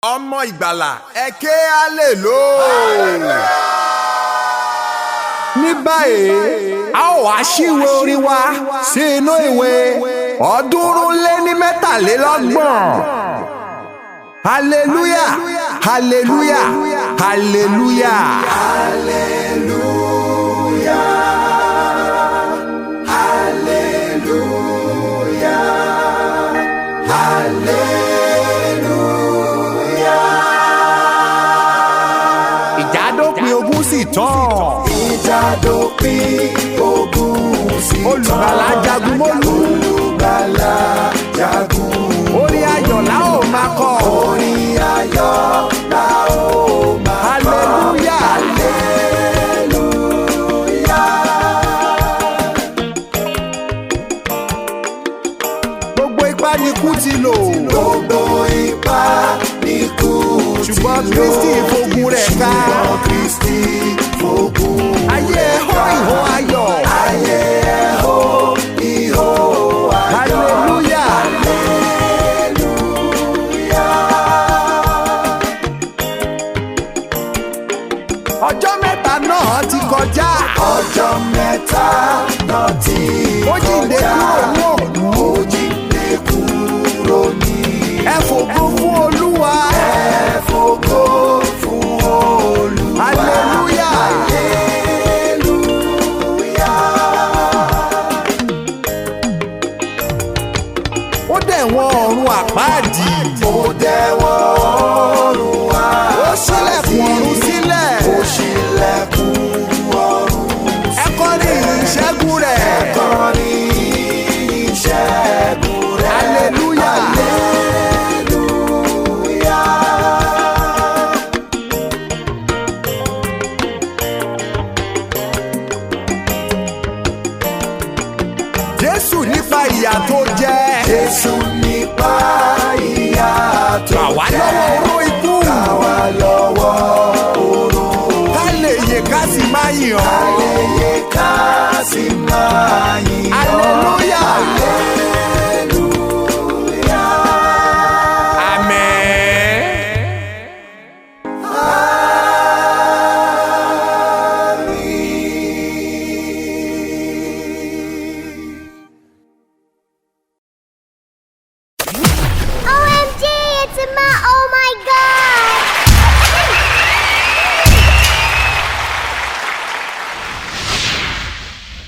ọmọ ìgbàlà ẹ ké hallelujah. Ní báyìí a ó wá ṣíwé orí wa sí inú ìwé 323. Hallelujah, hallelujah, hallelujah. Hallelujah, hallelujah, hallelujah. Ìjádópin ogun sì tán. Ìjádópin ogun sì tán. Olùgbàlà jagun mólú. Olùgbàlà jagun mólú. Orin ayọ̀ la ó máa kọ. Orin ayọ̀ la ó máa kọ. Hallelujah. Hallelujah. Gbogbo ipá ni ikú ti lò. Gbogbo ipá ni ikú ti lò. Ṣùgbọ́n Kristi fogun rẹ̀ ká. Ṣùgbọ́n Kristi fogun rẹ̀ ká. Ayé ẹ̀ hó ìhó ayọ̀. Ayé ẹ̀ hó ìhó ayọ̀. Hallelujah. Ọjọ́ mẹ́ta náà ti kọjá. Ọjọ́ mẹ́ta náà ti kọjá. Ó jíǹde kúrò ní òkú. Ó jíǹde kúrò ní òkú. Ẹ fògo fún Olúwa. Ẹ fògo fún Olúwa. Hallelujah. Hallelujah. Ó dẹ̀ wọ ọ̀run àpáàdì. Ó dẹ̀ wọ ọ̀run àpáàdì. Ó ṣílẹ̀kùn ọ̀run sílẹ̀. Ó ṣílẹ̀kùn ọ̀run sílẹ̀. Ẹ kọrin ìṣẹ́gun rẹ̀. Ẹ kọrin ìṣẹ́gun rẹ̀. Hallelujah. Hallelujah. Jésù nípa ìyà tó jẹ. Jésù nípa ìyà tó jẹ. Gbà wá lọ́wọ́ oró ikú. Gbà wá lọ́wọ́ oró. Ká lè yè ká sì máa yìn ọ́. Ká lè yè ká sì máa yìn ọ́. Hallelujah. Hallelujah. Amen. OMG, it's a oh my God.